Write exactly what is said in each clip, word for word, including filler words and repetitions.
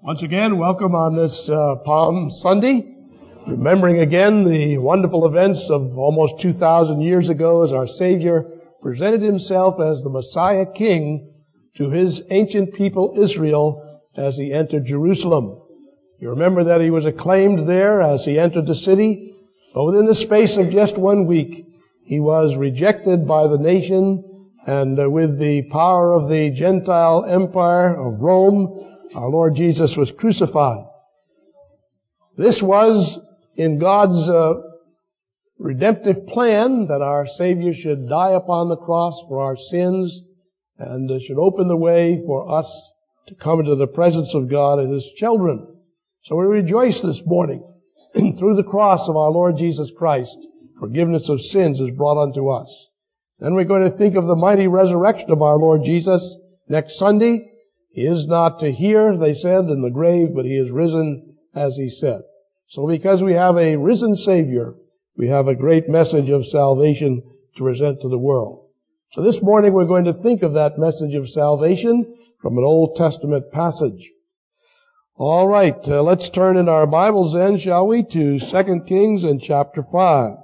Once again, welcome on this uh, Palm Sunday, remembering again the wonderful events of almost two thousand years ago as our Savior presented himself as the Messiah King to his ancient people Israel as he entered Jerusalem. You remember that he was acclaimed there as he entered the city, but within the space of just one week, he was rejected by the nation, and uh, with the power of the Gentile empire of Rome, our Lord Jesus was crucified. This was in God's uh, redemptive plan that our Savior should die upon the cross for our sins and uh, should open the way for us to come into the presence of God as His children. So we rejoice this morning through the cross of our Lord Jesus Christ. Forgiveness of sins is brought unto us. Then we're going to think of the mighty resurrection of our Lord Jesus next Sunday. He is not here, they said, in the grave, but He is risen as He said. So because we have a risen Savior, we have a great message of salvation to present to the world. So this morning we're going to think of that message of salvation from an Old Testament passage. All right, uh, let's turn in our Bibles then, shall we, to Second Kings and chapter five.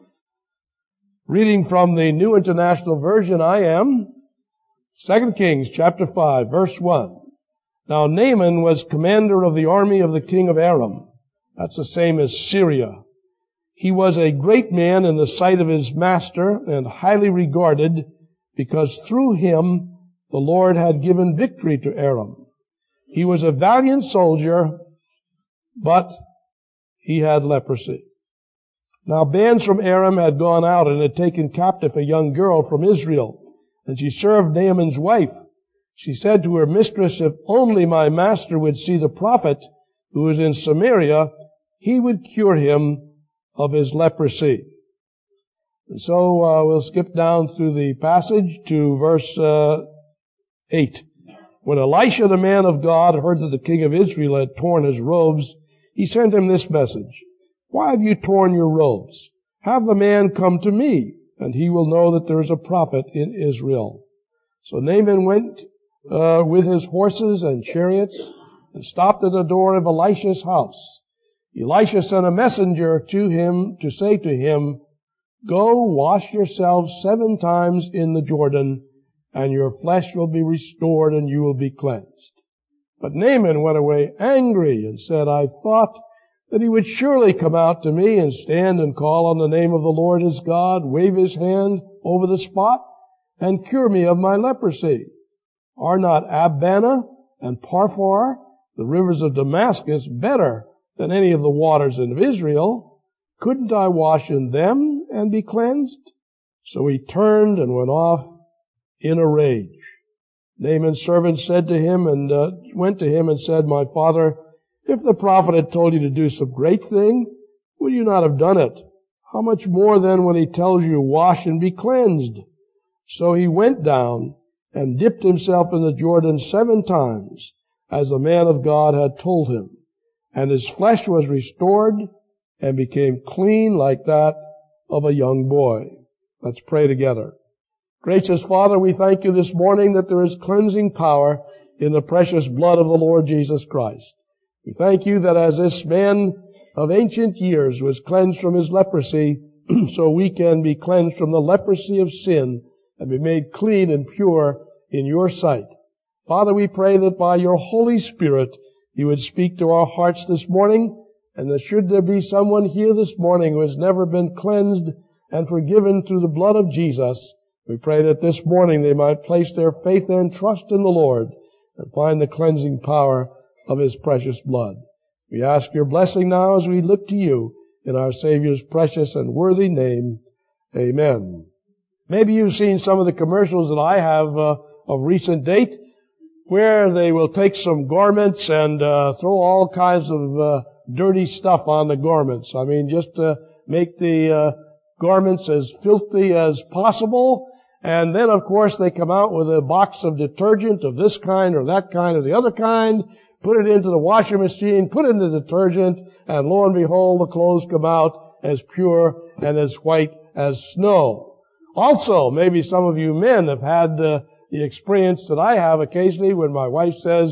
Reading from the New International Version, I am Second Kings chapter five, verse one. Now Naaman was commander of the army of the king of Aram. That's the same as Syria. He was a great man in the sight of his master and highly regarded because through him the Lord had given victory to Aram. He was a valiant soldier, but he had leprosy. Now bands from Aram had gone out and had taken captive a young girl from Israel. And she served Naaman's wife. She said to her mistress, if only my master would see the prophet who is in Samaria, he would cure him of his leprosy. And so uh, we'll skip down through the passage to verse uh, eight. When Elisha, the man of God, heard that the king of Israel had torn his robes, he sent him this message. Why have you torn your robes? Have the man come to me, and he will know that there is a prophet in Israel. So Naaman went uh, with his horses and chariots and stopped at the door of Elisha's house. Elisha sent a messenger to him to say to him, go wash yourself seven times in the Jordan, and your flesh will be restored and you will be cleansed. But Naaman went away angry and said, I thought that he would surely come out to me and stand and call on the name of the Lord his God, wave his hand over the spot, and cure me of my leprosy. Are not Abana and Parphar, the rivers of Damascus, better than any of the waters of Israel? Couldn't I wash in them and be cleansed? So he turned and went off in a rage. Naaman's servant said to him and uh, went to him and said, my father, if the prophet had told you to do some great thing, would you not have done it? How much more then when he tells you, wash and be cleansed? So he went down and dipped himself in the Jordan seven times, as the man of God had told him. And his flesh was restored and became clean like that of a young boy. Let's pray together. Gracious Father, we thank you this morning that there is cleansing power in the precious blood of the Lord Jesus Christ. We thank you that as this man of ancient years was cleansed from his leprosy, so we can be cleansed from the leprosy of sin and be made clean and pure in your sight. Father, we pray that by your Holy Spirit you would speak to our hearts this morning, and that should there be someone here this morning who has never been cleansed and forgiven through the blood of Jesus, we pray that this morning they might place their faith and trust in the Lord and find the cleansing power of his precious blood. We ask your blessing now as we look to you in our Savior's precious and worthy name. Amen. Maybe you've seen some of the commercials that I have uh, of recent date where they will take some garments and uh, throw all kinds of uh, dirty stuff on the garments. I mean, just to make the uh, garments as filthy as possible. And then, of course, they come out with a box of detergent of this kind or that kind or the other kind, put it into the washing machine, put it in the detergent, and lo and behold, the clothes come out as pure and as white as snow. Also, maybe some of you men have had uh, the experience that I have occasionally when my wife says,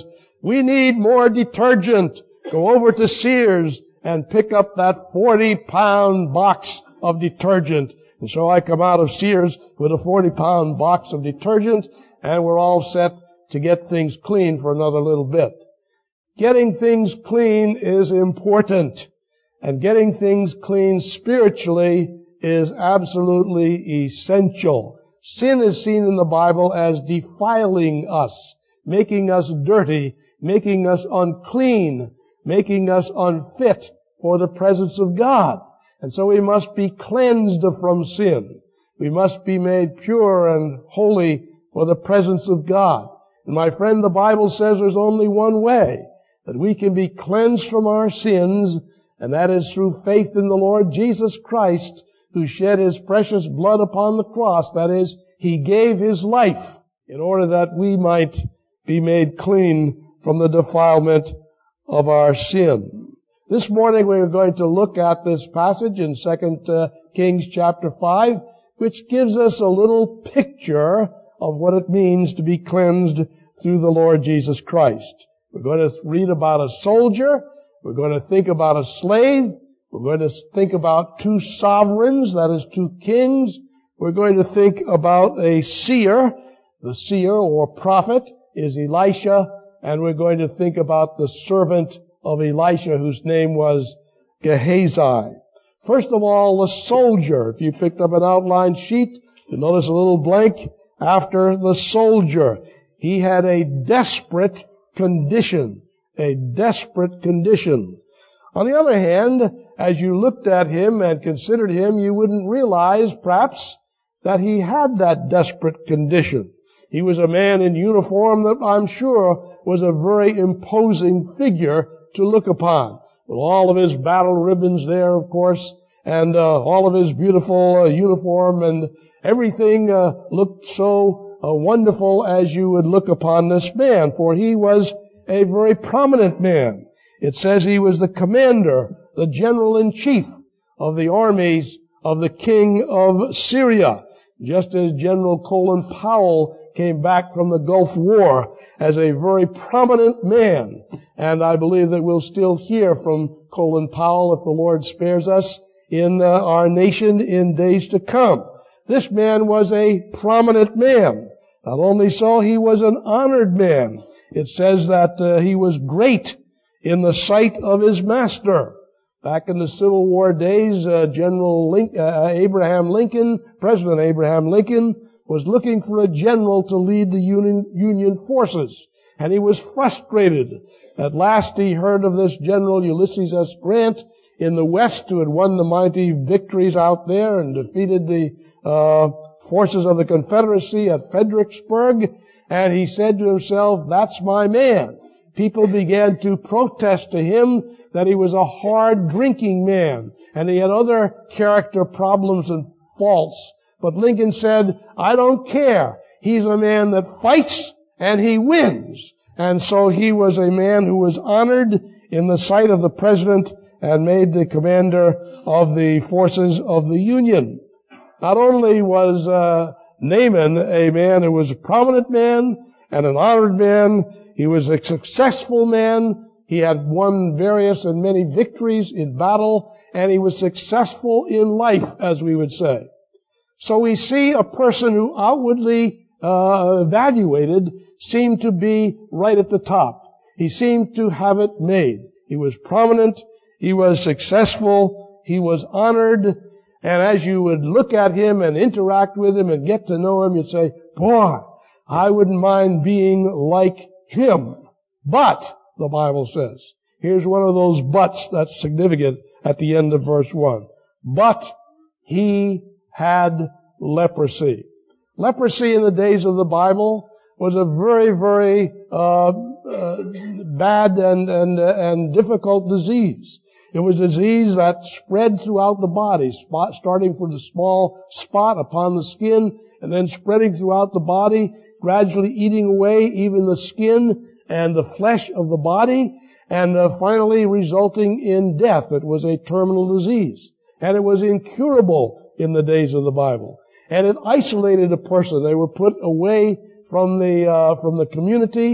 We need more detergent. Go over to Sears and pick up that forty pound box of detergent. And so I come out of Sears with a forty pound box of detergent, and we're all set to get things clean for another little bit. Getting things clean is important, and getting things clean spiritually is absolutely essential. Sin is seen in the Bible as defiling us, making us dirty, making us unclean, making us unfit for the presence of God. And so we must be cleansed from sin. We must be made pure and holy for the presence of God. And my friend, the Bible says there's only one way that we can be cleansed from our sins, and that is through faith in the Lord Jesus Christ, who shed His precious blood upon the cross. That is, He gave His life in order that we might be made clean from the defilement of our sin. This morning we are going to look at this passage in Second Kings chapter five, which gives us a little picture of what it means to be cleansed through the Lord Jesus Christ. We're going to read about a soldier. We're going to think about a slave. We're going to think about two sovereigns, that is, two kings. We're going to think about a seer. The seer or prophet is Elisha, and we're going to think about the servant of Elisha, whose name was Gehazi. First of all, the soldier. If you picked up an outline sheet, you notice a little blank after the soldier. He had a desperate condition, a desperate condition. On the other hand, as you looked at him and considered him, you wouldn't realize, perhaps, that he had that desperate condition. He was a man in uniform that I'm sure was a very imposing figure to look upon, with all of his battle ribbons there, of course, and uh, all of his beautiful uh, uniform, and everything uh, looked so uh, wonderful as you would look upon this man, for he was a very prominent man. It says he was the commander, the general-in-chief of the armies of the king of Syria, just as General Colin Powell came back from the Gulf War as a very prominent man. And I believe that we'll still hear from Colin Powell, if the Lord spares us, in uh, our nation in days to come. This man was a prominent man. Not only so, he was an honored man. It says that uh, he was great in the sight of his master. Back in the Civil War days, uh, General Link, uh, Abraham Lincoln, President Abraham Lincoln, was looking for a general to lead the Union, Union forces, and he was frustrated. At last he heard of this General Ulysses S. Grant in the West, who had won the mighty victories out there and defeated the uh, forces of the Confederacy at Fredericksburg, and he said to himself, "That's my man." People began to protest to him that he was a hard drinking man, and he had other character problems and faults. But Lincoln said, "I don't care. He's a man that fights and he wins." And so he was a man who was honored in the sight of the president and made the commander of the forces of the Union. Not only was uh, Naaman a man who was a prominent man and an honored man, he was a successful man. He had won various and many victories in battle, and he was successful in life, as we would say. So we see a person who outwardly uh, evaluated seemed to be right at the top. He seemed to have it made. He was prominent. He was successful. He was honored. And as you would look at him and interact with him and get to know him, you'd say, "Boy, I wouldn't mind being like him." But, the Bible says, here's one of those buts that's significant at the end of verse one. But he had leprosy. Leprosy in the days of the Bible was a very, very uh, uh bad and and and difficult disease. It was a disease that spread throughout the body, spot, starting from the small spot upon the skin, and then spreading throughout the body, gradually eating away even the skin and the flesh of the body, and uh, finally resulting in death. It was a terminal disease, and it was incurable in the days of the Bible. And it isolated a person. They were put away from the uh, from the community,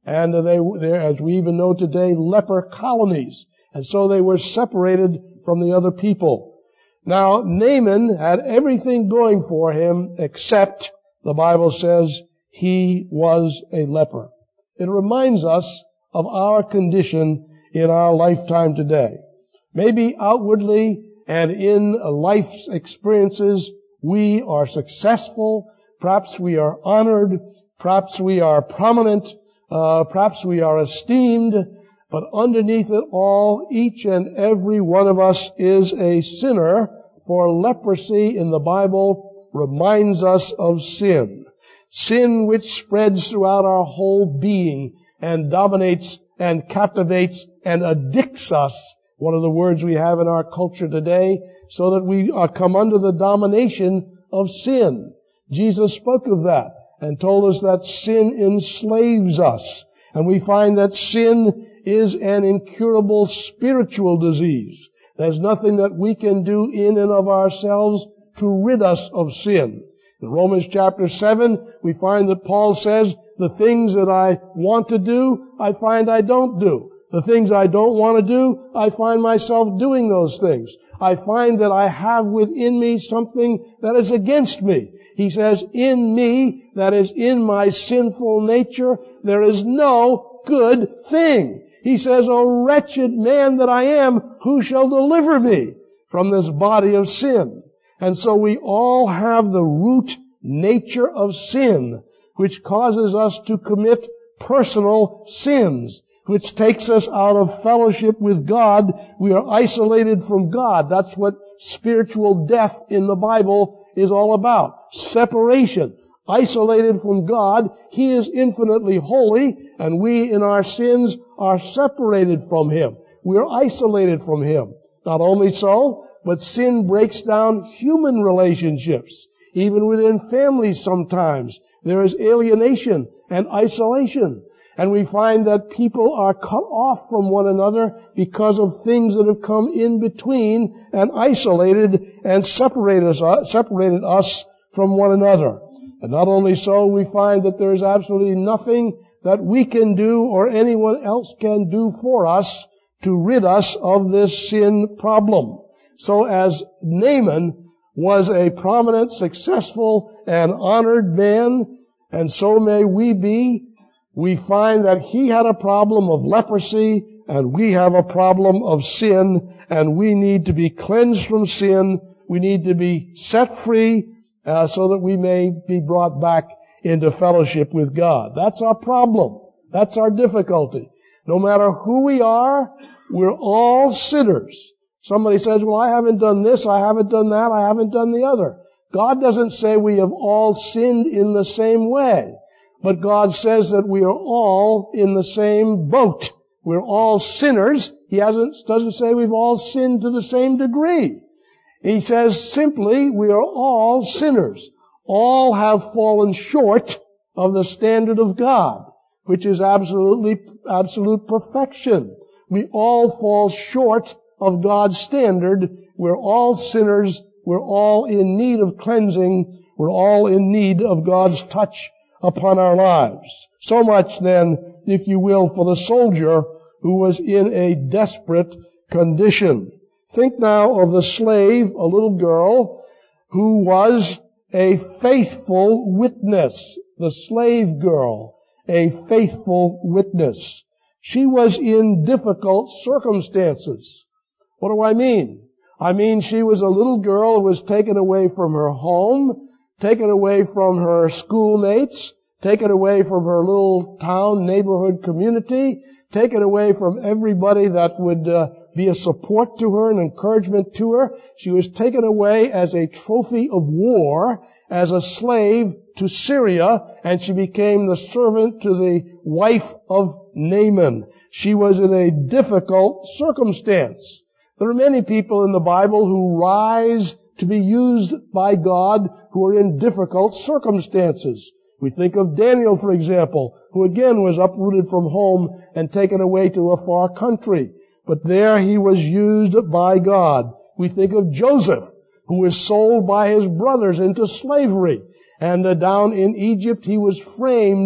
And they were, as we even know today, leper colonies. And so they were separated from the other people. Now, Naaman had everything going for him except, the Bible says, he was a leper. It reminds us of our condition in our lifetime today. Maybe outwardly and in life's experiences, we are successful. Perhaps we are honored. Perhaps we are prominent. Uh, perhaps we are esteemed. But underneath it all, each and every one of us is a sinner, for leprosy in the Bible reminds us of sin. Sin which spreads throughout our whole being and dominates and captivates and addicts us, one of the words we have in our culture today, so that we are come under the domination of sin. Jesus spoke of that and told us that sin enslaves us. And we find that sin is an incurable spiritual disease. There's nothing that we can do in and of ourselves to rid us of sin. In Romans chapter seven, we find that Paul says, the things that I want to do, I find I don't do. The things I don't want to do, I find myself doing those things. I find that I have within me something that is against me. He says, in me, that is in my sinful nature, there is no good thing. He says, O wretched man that I am, who shall deliver me from this body of sin? And so we all have the root nature of sin, which causes us to commit personal sins, which takes us out of fellowship with God. We are isolated from God. That's what spiritual death in the Bible is all about. Separation. Isolated from God. He is infinitely holy, and we in our sins are separated from Him. We are isolated from Him. Not only so, but sin breaks down human relationships. Even within families sometimes, there is alienation and isolation. And we find that people are cut off from one another because of things that have come in between and isolated and separated us, separated us from one another. And not only so, we find that there is absolutely nothing that we can do or anyone else can do for us to rid us of this sin problem. So as Naaman was a prominent, successful, and honored man, and so may we be, we find that he had a problem of leprosy, and we have a problem of sin, and we need to be cleansed from sin. We need to be set free, uh, so that we may be brought back into fellowship with God. That's our problem. That's our difficulty. No matter who we are, we're all sinners. Somebody says, well, I haven't done this, I haven't done that, I haven't done the other. God doesn't say we have all sinned in the same way. But God says that we are all in the same boat. We're all sinners. He hasn't, doesn't say we've all sinned to the same degree. He says simply we are all sinners. All have fallen short of the standard of God, which is absolutely, absolute perfection. We all fall short of God's standard. We're all sinners. We're all in need of cleansing. We're all in need of God's touch upon our lives. So much then, if you will, for the soldier who was in a desperate condition. Think now of the slave, a little girl, who was a faithful witness. The slave girl, a faithful witness. She was in difficult circumstances. What do I mean? I mean she was a little girl who was taken away from her home, taken away from her schoolmates, taken away from her little town, neighborhood, community, taken away from everybody that would uh, be a support to her, an encouragement to her. She was taken away as a trophy of war, as a slave to Syria, and she became the servant to the wife of Naaman. She was in a difficult circumstance. There are many people in the Bible who rise to be used by God who are in difficult circumstances. We think of Daniel, for example, who again was uprooted from home and taken away to a far country. But there he was used by God. We think of Joseph, who was sold by his brothers into slavery. And uh, down in Egypt he was framed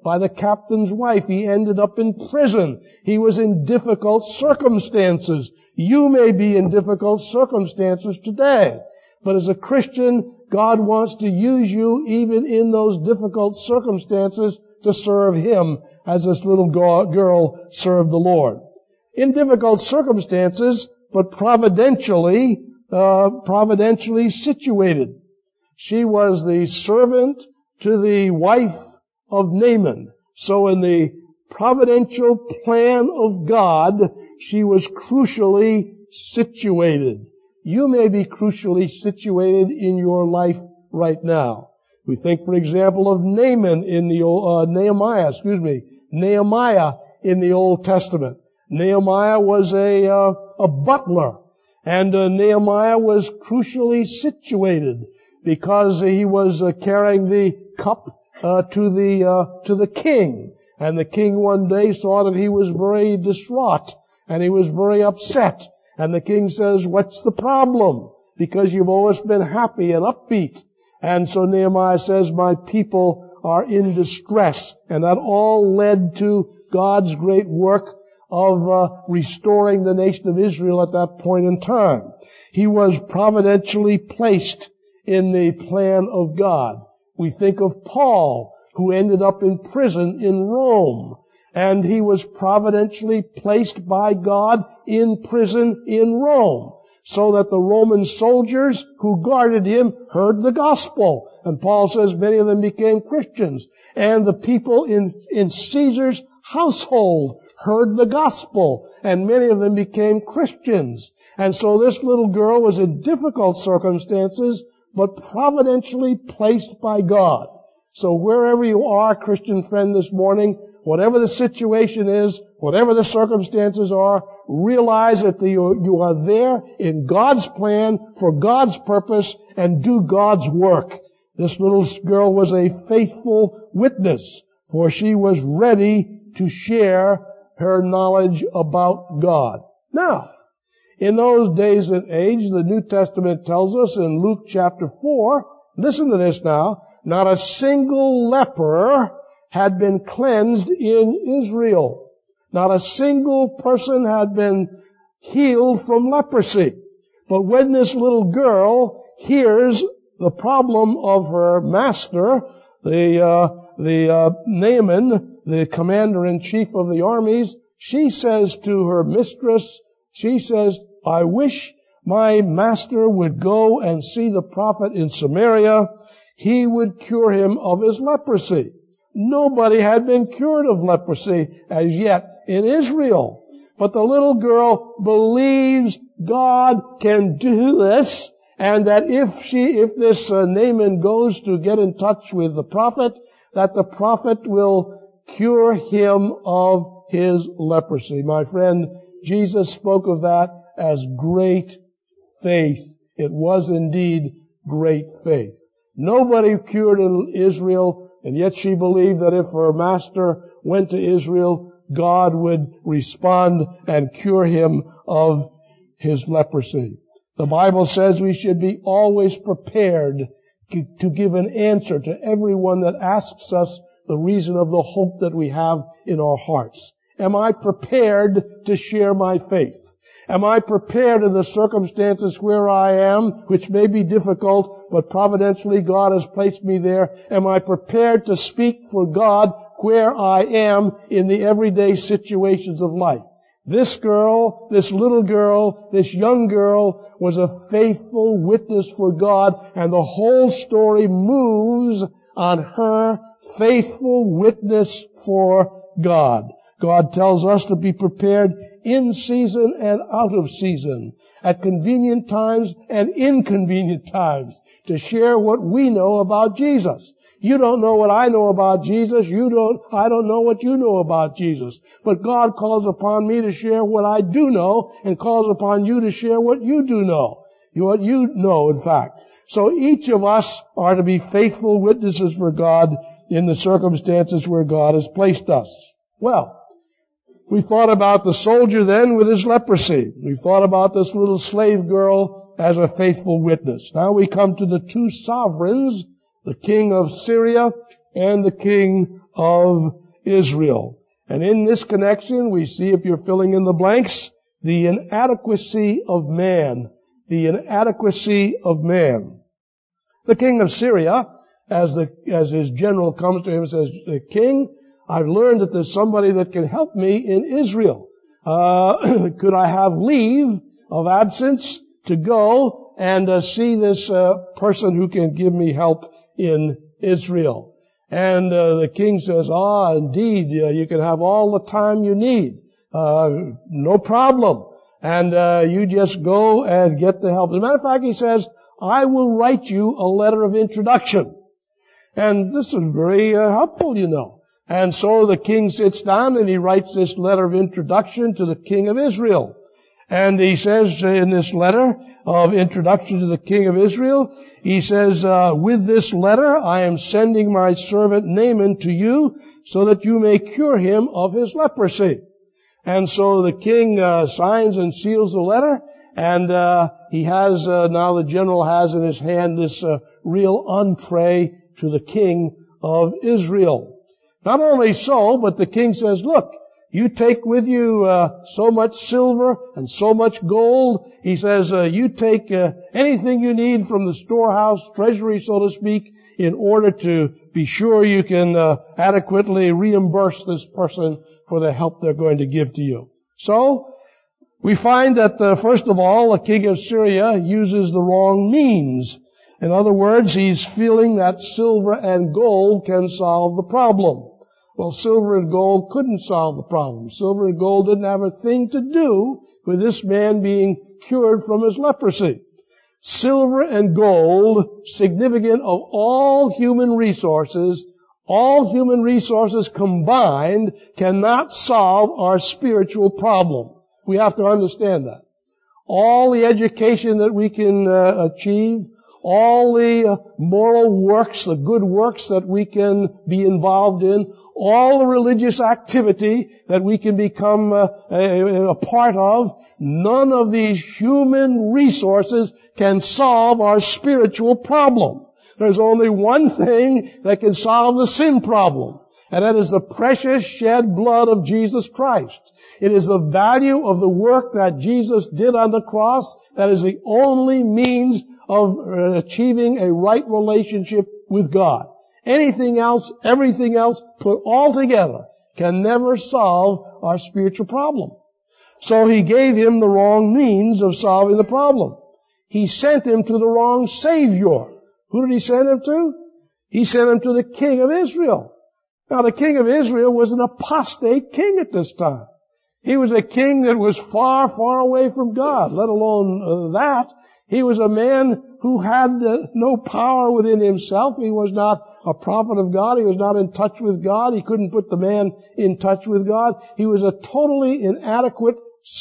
by the captain's wife. He ended up in prison. He was in difficult circumstances. You may be in difficult circumstances today. But as a Christian, God wants to use you even in those difficult circumstances to serve Him, as this little girl served the Lord. In difficult circumstances, but providentially, uh, providentially situated. She was the servant to the wife of Naaman. So in the providential plan of God, she was crucially situated. You may be crucially situated in your life right now. We think, for example, of Naaman in the old, uh, Nehemiah, excuse me, Nehemiah in the Old Testament. Nehemiah was a, uh, a butler, and uh, Nehemiah was crucially situated because he was uh, carrying the cup uh, to the uh, to the king, and the king one day saw that he was very distraught and he was very upset. And the king says, "What's the problem? Because you've always been happy and upbeat." And so Nehemiah says, "My people are in distress." And that all led to God's great work of uh, restoring the nation of Israel at that point in time. He was providentially placed in the plan of God. We think of Paul, who ended up in prison in Rome. And he was providentially placed by God in prison in Rome, so that the Roman soldiers who guarded him heard the gospel. And Paul says many of them became Christians. And the people in, in Caesar's household heard the gospel, and many of them became Christians. And so this little girl was in difficult circumstances, but providentially placed by God. So wherever you are, Christian friend, this morning, whatever the situation is, whatever the circumstances are, realize that you, you are there in God's plan for God's purpose and do God's work. This little girl was a faithful witness, for she was ready to share her knowledge about God. Now, in those days and age, the New Testament tells us in Luke chapter four, listen to this now, not a single leper had been cleansed in Israel. Not a single person had been healed from leprosy. But when this little girl hears the problem of her master, the uh, the uh, Naaman, the commander-in-chief of the armies, she says to her mistress, she says, "I wish my master would go and see the prophet in Samaria. He would cure him of his leprosy." Nobody had been cured of leprosy as yet in Israel. But the little girl believes God can do this, and that if she, if this uh, Naaman goes to get in touch with the prophet, that the prophet will cure him of his leprosy. My friend, Jesus spoke of that as great faith. It was indeed great faith. Nobody cured in Israel, and yet she believed that if her master went to Israel, God would respond and cure him of his leprosy. The Bible says we should be always prepared to give an answer to everyone that asks us the reason of the hope that we have in our hearts. Am I prepared to share my faith? Am I prepared in the circumstances where I am, which may be difficult, but providentially God has placed me there? Am I prepared to speak for God where I am in the everyday situations of life? This girl, this little girl, this young girl was a faithful witness for God, and the whole story moves on her faithful witness for God. God tells us to be prepared in season and out of season, at convenient times and inconvenient times, to share what we know about Jesus. You don't know what I know about Jesus. You don't, I don't know what you know about Jesus. But God calls upon me to share what I do know, and calls upon you to share what you do know. What you know, in fact. So each of us are to be faithful witnesses for God in the circumstances where God has placed us. Well, we thought about the soldier then with his leprosy. We thought about this little slave girl as a faithful witness. Now we come to the two sovereigns, the king of Syria and the king of Israel. And in this connection, we see, if you're filling in the blanks, the inadequacy of man. The inadequacy of man. The king of Syria, as the, as his general comes to him and says, King, I've learned that there's somebody that can help me in Israel. Uh, could I have leave of absence to go and uh, see this uh, person who can give me help in Israel? And uh, the king says, ah, indeed, uh, you can have all the time you need. Uh, no problem. And uh, you just go and get the help. As a matter of fact, he says, I will write you a letter of introduction. And this is very uh, helpful, you know. And so the king sits down and he writes this letter of introduction to the king of Israel. And he says in this letter of introduction to the king of Israel, he says, uh, with this letter I am sending my servant Naaman to you so that you may cure him of his leprosy. And so the king uh, signs and seals the letter, and uh, he has, uh, now the general has in his hand this uh, real entree to the king of Israel. Not only so, but the king says, look, you take with you uh, so much silver and so much gold. He says, uh, you take uh, anything you need from the storehouse, treasury, so to speak, in order to be sure you can uh, adequately reimburse this person for the help they're going to give to you. So, we find that, uh, first of all, the king of Syria uses the wrong means. In other words, he's feeling that silver and gold can solve the problem. Well, silver and gold couldn't solve the problem. Silver and gold didn't have a thing to do with this man being cured from his leprosy. Silver and gold, significant of all human resources, all human resources combined cannot solve our spiritual problem. We have to understand that. All the education that we can uh, achieve, all the uh, moral works, the good works that we can be involved in, all the religious activity that we can become uh, a, a part of, none of these human resources can solve our spiritual problem. There's only one thing that can solve the sin problem, and that is the precious shed blood of Jesus Christ. It is the value of the work that Jesus did on the cross that is the only means of achieving a right relationship with God. Anything else, everything else, put all together, can never solve our spiritual problem. So he gave him the wrong means of solving the problem. He sent him to the wrong Savior. Who did he send him to? He sent him to the king of Israel. Now, the king of Israel was an apostate king at this time. He was a king that was far, far away from God, let alone uh, that. He was a man who had uh, no power within himself. He was not a prophet of God. He was not in touch with God. He couldn't put the man in touch with God. He was a totally inadequate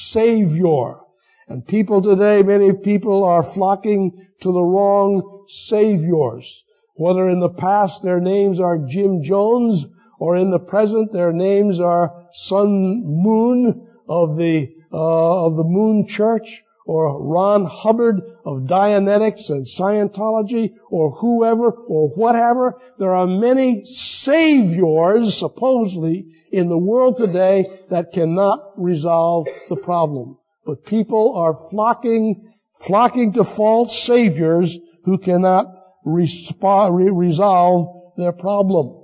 Savior. And people today, many people are flocking to the wrong Saviors. Whether in the past their names are Jim Jones, or in the present their names are Sun Moon of the, uh, of the Moon Church, or Ron Hubbard of Dianetics and Scientology, or whoever, or whatever. There are many saviors, supposedly, in the world today that cannot resolve the problem. But people are flocking, flocking to false saviors who cannot resp- re- resolve their problem.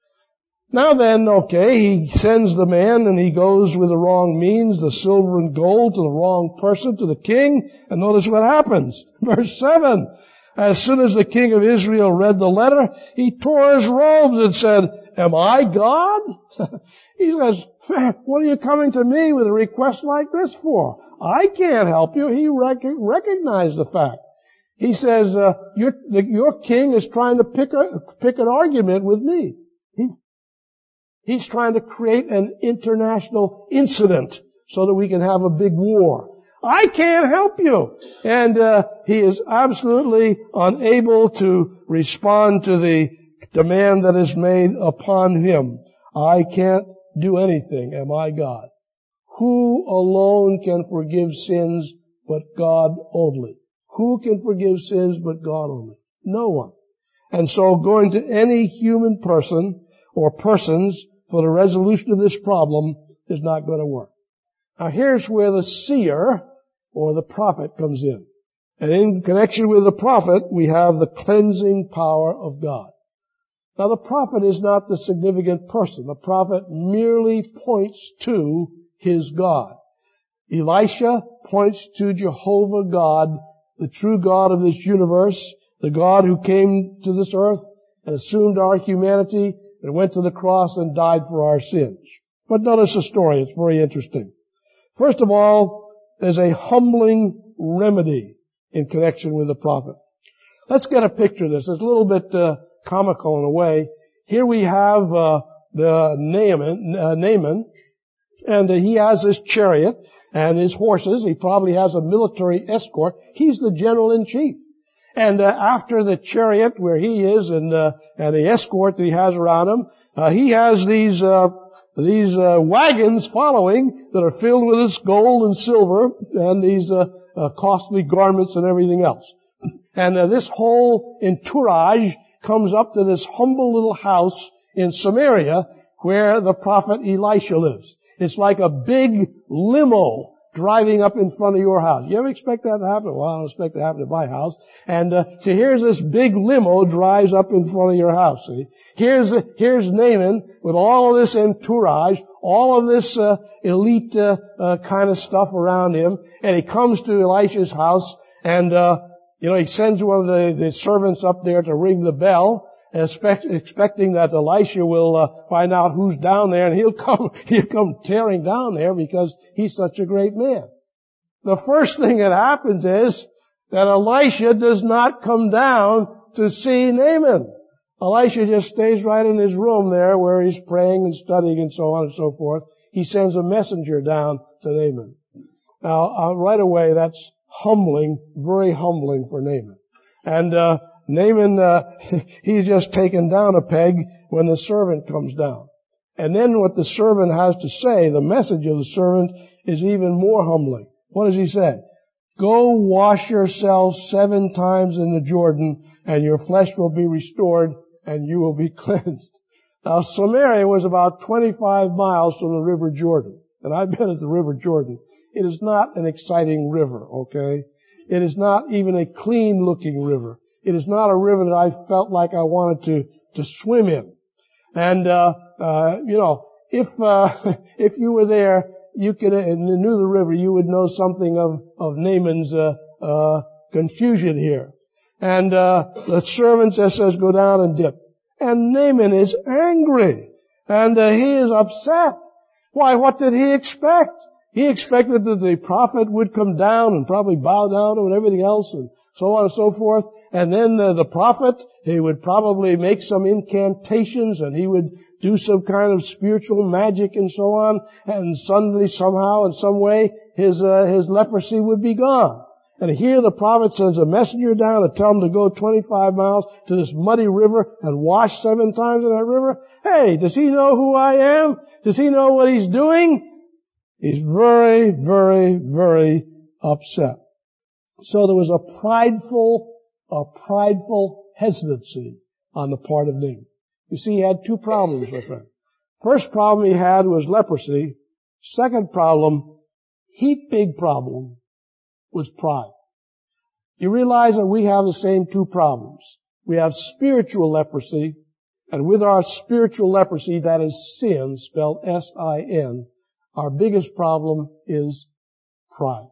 Now then, okay, he sends the man and he goes with the wrong means, the silver and gold, to the wrong person, to the king. And notice what happens. Verse seven. As soon as the king of Israel read the letter, he tore his robes and said, am I God? He says, what are you coming to me with a request like this for? I can't help you. He rec- recognized the fact. He says, uh, your, the, your king is trying to pick a, pick an argument with me. He, He's trying to create an international incident so that we can have a big war. I can't help you. And uh, he is absolutely unable to respond to the demand that is made upon him. I can't do anything. Am I God? Who alone can forgive sins but God only? Who can forgive sins but God only? No one. And so going to any human person or persons for the resolution of this problem is not going to work. Now here's where the seer or the prophet comes in. And in connection with the prophet, we have the cleansing power of God. Now the prophet is not the significant person. The prophet merely points to his God. Elisha points to Jehovah God, the true God of this universe, the God who came to this earth and assumed our humanity and went to the cross and died for our sins. But notice the story. It's very interesting. First of all, there's a humbling remedy in connection with the prophet. Let's get a picture of this. It's a little bit uh, comical in a way. Here we have uh, the Naaman, uh, Naaman, and uh, he has this chariot and his horses. He probably has a military escort. He's the general in chief. And uh, after the chariot where he is and uh, and the escort that he has around him, uh, he has these uh, these uh, wagons following that are filled with this gold and silver and these uh, uh, costly garments and everything else. And uh, this whole entourage comes up to this humble little house in Samaria where the prophet Elisha lives. It's like a big limo driving up in front of your house. You ever expect that to happen? Well, I don't expect it to happen at my house. And uh, so here's this big limo drives up in front of your house. See? Here's here's Naaman with all of this entourage, all of this uh, elite uh, uh, kind of stuff around him, and he comes to Elisha's house, and uh, you know he sends one of the, the servants up there to ring the bell, expect, expecting that Elisha will uh, find out who's down there, and he'll come he'll come tearing down there because he's such a great man. The first thing that happens is that Elisha does not come down to see Naaman. Elisha just stays right in his room there where he's praying and studying and so on and so forth. He sends a messenger down to Naaman. Now, uh, right away, that's humbling, very humbling for Naaman. And uh Naaman, uh, he's just taken down a peg when the servant comes down. And then what the servant has to say, the message of the servant, is even more humbling. What does he say? Go wash yourselves seven times in the Jordan, and your flesh will be restored, and you will be cleansed. Now, Samaria was about twenty-five miles from the River Jordan. And I've been at the River Jordan. It is not an exciting river, okay? It is not even a clean-looking river. It is not a river that I felt like I wanted to, to swim in. And, uh, uh, you know, if, uh, if you were there, you could, and knew the river, you would know something of, of Naaman's, uh, uh, confusion here. And, uh, the servant just says, go down and dip. And Naaman is angry. And, uh, he is upset. Why, what did he expect? He expected that the prophet would come down and probably bow down to him and everything else and so on and so forth. And then uh, the prophet, he would probably make some incantations and he would do some kind of spiritual magic and so on. And suddenly, somehow, in some way, his uh, his leprosy would be gone. And here the prophet sends a messenger down to tell him to go twenty-five miles to this muddy river and wash seven times in that river. Hey, does he know who I am? Does he know what he's doing? He's very, very, very upset. So there was a prideful, a prideful hesitancy on the part of Naaman. You see, he had two problems, my friend. First problem he had was leprosy. Second problem, heap big problem, was pride. You realize that we have the same two problems. We have spiritual leprosy, and with our spiritual leprosy, that is sin, spelled S I N, our biggest problem is pride.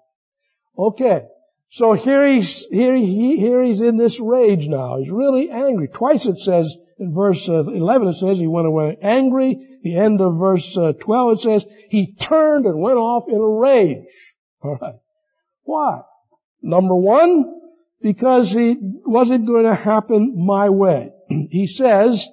Okay. So here he's, here he, here he's in this rage now. He's really angry. Twice it says, in verse eleven it says he went away angry. The end of verse twelve it says he turned and went off in a rage. Alright. Why? Number one, because he wasn't going to happen my way. He says,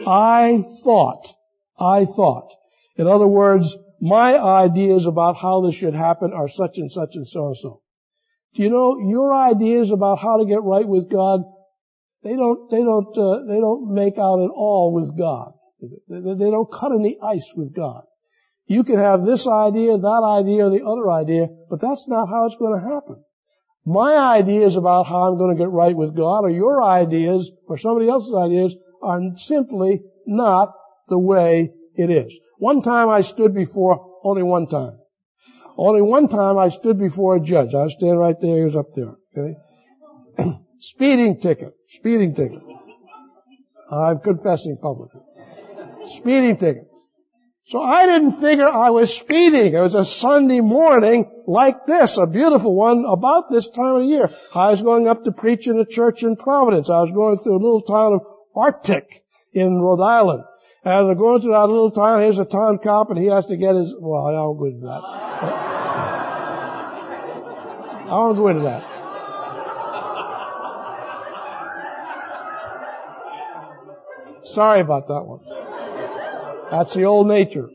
I thought. I thought. In other words, my ideas about how this should happen are such and such and so and so. Do you know, your ideas about how to get right with God, they don't, they don't, uh, they don't make out at all with God. They, they don't cut any ice with God. You can have this idea, that idea, or the other idea, but that's not how it's going to happen. My ideas about how I'm going to get right with God, or your ideas, or somebody else's ideas, are simply not the way it is. One time I stood before, only one time. Only one time I stood before a judge. I was standing right there, he was up there. Okay? Speeding ticket. Speeding ticket. I'm confessing publicly. Speeding ticket. So I didn't figure I was speeding. It was a Sunday morning like this, a beautiful one, about this time of the year. I was going up to preach in a church in Providence. I was going through a little town of Arctic in Rhode Island. And as I'm going through that little town, here's a town cop, and he has to get his, well, I won't go into that. I won't go into that. Sorry about that one. That's the old nature.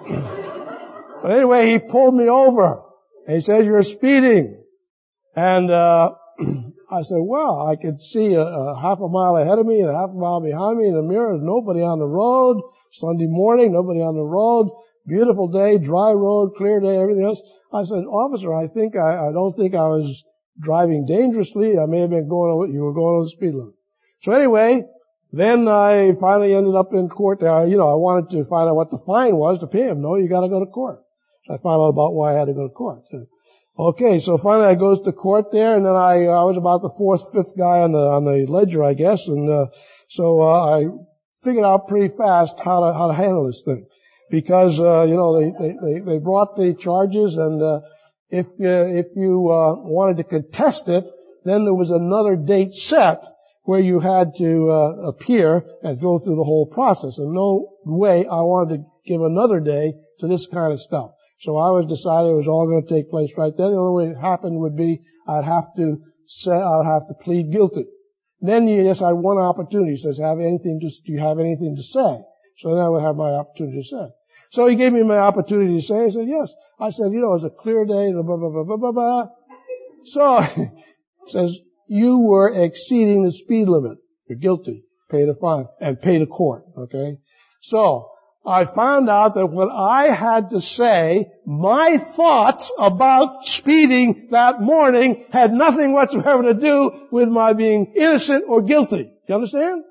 But anyway, he pulled me over. And he says, you're speeding. And uh I said, well, I could see a, a half a mile ahead of me and a half a mile behind me in the mirror. There's nobody on the road. Sunday morning, nobody on the road. Beautiful day, dry road, clear day, everything else. I said, officer, I think I, I don't think I was driving dangerously. I may have been going, you were going on the speed limit. So anyway, then I finally ended up in court there. You know, I wanted to find out what the fine was to pay him. No, you gotta go to court. So I found out about why I had to go to court. So, okay, so finally I goes to court there, and then I, I was about the fourth, fifth guy on the, on the ledger, I guess, and, uh, so, uh, I figured out pretty fast how to, how to handle this thing. Because, uh, you know, they, they, they, they brought the charges, and, uh, if, uh, if you, uh, wanted to contest it, then there was another date set where you had to, uh, appear and go through the whole process. And no way I wanted to give another day to this kind of stuff. So I was decided it was all going to take place right then. The only way it happened would be I'd have to say, I'd have to plead guilty. Then you just had one opportunity. He says, have anything, just, do you have anything to say? So then I would have my opportunity to say. So he gave me my opportunity to say. I said, yes. I said, you know, it was a clear day, blah, blah, blah, blah, blah, blah. So he says, you were exceeding the speed limit. You're guilty. Pay the fine and pay the court. Okay. So I found out that when I had to say, my thoughts about speeding that morning had nothing whatsoever to do with my being innocent or guilty. You understand?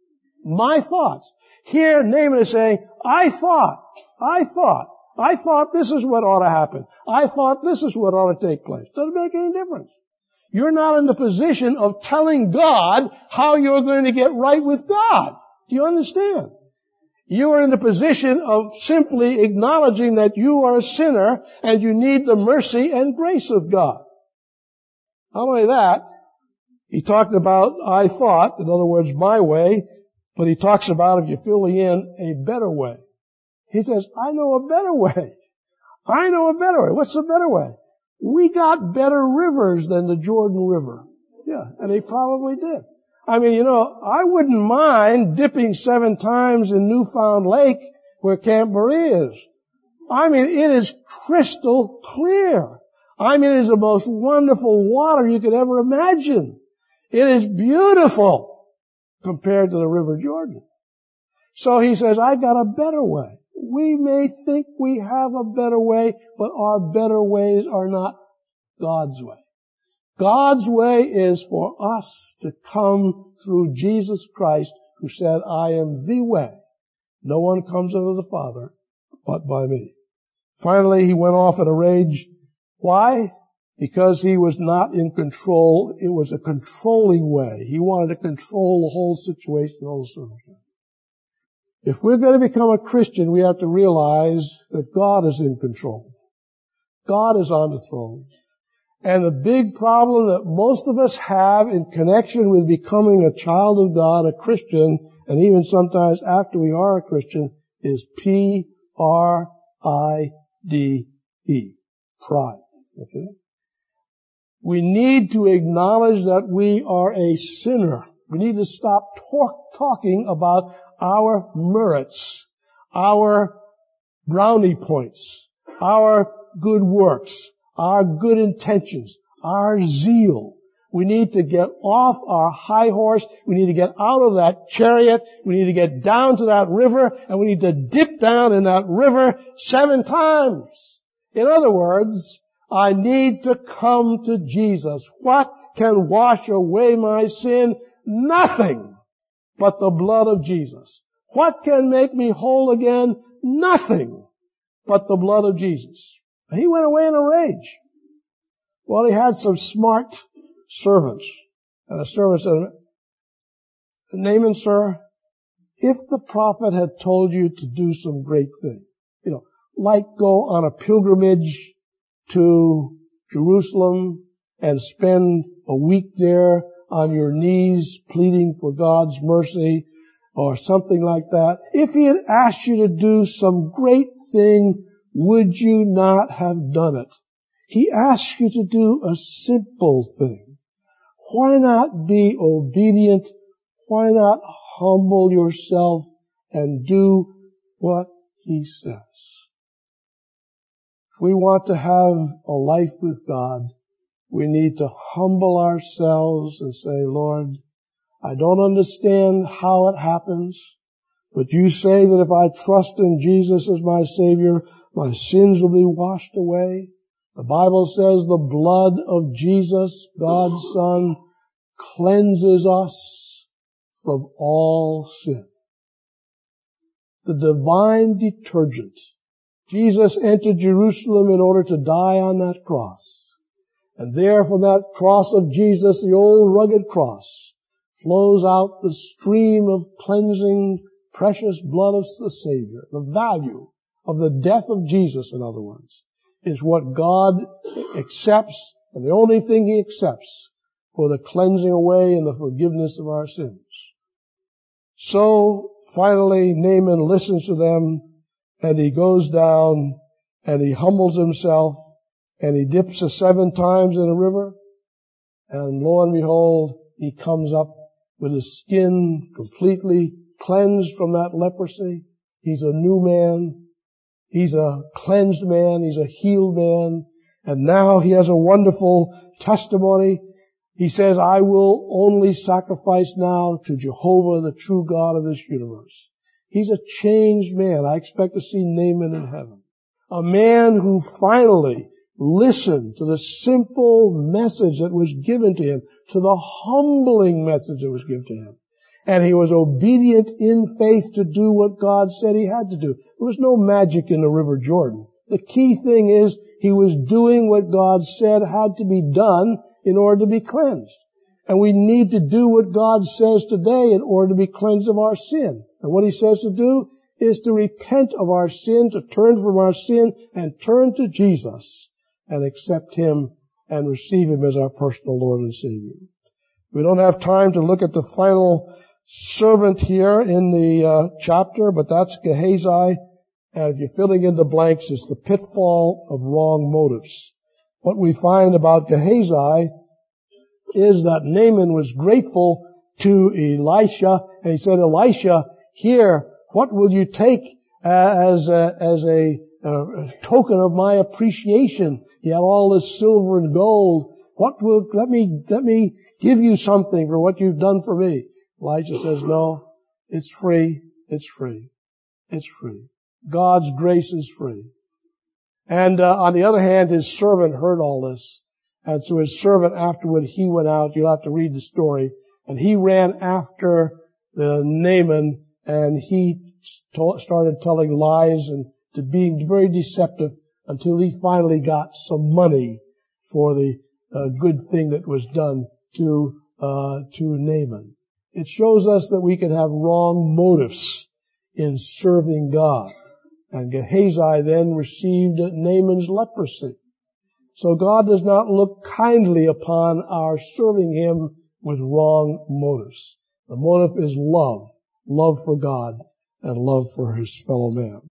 My thoughts. Here Naaman is saying, I thought, I thought, I thought this is what ought to happen. I thought this is what ought to take place. Doesn't make any difference. You're not in the position of telling God how you're going to get right with God. Do you understand? You are in the position of simply acknowledging that you are a sinner and you need the mercy and grace of God. Not only that, he talked about, I thought, in other words, my way, but he talks about, if you fill the in, a better way. He says, I know a better way. I know a better way. What's the better way? We got better rivers than the Jordan River. Yeah, and he probably did. I mean, you know, I wouldn't mind dipping seven times in Newfound Lake where Camp Marie is. I mean, it is crystal clear. I mean, it is the most wonderful water you could ever imagine. It is beautiful compared to the River Jordan. So he says, I got a better way. We may think we have a better way, but our better ways are not God's way. God's way is for us to come through Jesus Christ, who said, I am the way. No one comes unto the Father but by me. Finally, he went off in a rage. Why? Because he was not in control. It was a controlling way. He wanted to control the whole situation, the whole circumstance. If we're going to become a Christian, we have to realize that God is in control. God is on the throne. And the big problem that most of us have in connection with becoming a child of God, a Christian, and even sometimes after we are a Christian, is P R I D E. Pride. Okay? We need to acknowledge that we are a sinner. We need to stop talk, talking about our merits, our brownie points, our good works, our good intentions, our zeal. We need to get off our high horse. We need to get out of that chariot. We need to get down to that river, and we need to dip down in that river seven times. In other words, I need to come to Jesus. What can wash away my sin? Nothing but the blood of Jesus. What can make me whole again? Nothing but the blood of Jesus. He went away in a rage. Well, he had some smart servants. And a servant said, Naaman, sir, if the prophet had told you to do some great thing, you know, like go on a pilgrimage to Jerusalem and spend a week there on your knees pleading for God's mercy or something like that, if he had asked you to do some great thing, would you not have done it? He asked you to do a simple thing. Why not be obedient? Why not humble yourself and do what he says? If we want to have a life with God, we need to humble ourselves and say, Lord, I don't understand how it happens, but you say that if I trust in Jesus as my Savior, my sins will be washed away. The Bible says the blood of Jesus, God's Son, cleanses us from all sin. The divine detergent. Jesus entered Jerusalem in order to die on that cross. And there from that cross of Jesus, the old rugged cross, flows out the stream of cleansing, precious blood of the Savior. The value of the death of Jesus, in other words, is what God accepts, and the only thing he accepts for the cleansing away and the forgiveness of our sins. So, finally, Naaman listens to them, and he goes down, and he humbles himself, and he dips us seven times in a river, and lo and behold, he comes up with his skin completely cleansed from that leprosy. He's a new man. He's a cleansed man. He's a healed man. And now he has a wonderful testimony. He says, I will only sacrifice now to Jehovah, the true God of this universe. He's a changed man. I expect to see Naaman in heaven. A man who finally listened to the simple message that was given to him, to the humbling message that was given to him. And he was obedient in faith to do what God said he had to do. There was no magic in the River Jordan. The key thing is he was doing what God said had to be done in order to be cleansed. And we need to do what God says today in order to be cleansed of our sin. And what he says to do is to repent of our sin, to turn from our sin and turn to Jesus and accept him and receive him as our personal Lord and Savior. We don't have time to look at the final servant here in the uh, chapter, but that's Gehazi. And if you're filling in the blanks, it's the pitfall of wrong motives. What we find about Gehazi is that Naaman was grateful to Elisha, and he said, Elisha, here, what will you take as a, as a, a token of my appreciation? You have all this silver and gold. What will, let me, let me give you something for what you've done for me. Elijah says, no, it's free, it's free, it's free. God's grace is free. And uh, on the other hand, his servant heard all this. And so his servant, afterward, he went out. You'll have to read the story. And he ran after the Naaman, and he st- started telling lies and to being very deceptive until he finally got some money for the uh, good thing that was done to uh to Naaman. It shows us that we can have wrong motives in serving God. And Gehazi then received Naaman's leprosy. So God does not look kindly upon our serving him with wrong motives. The motive is love, love for God, and love for his fellow man.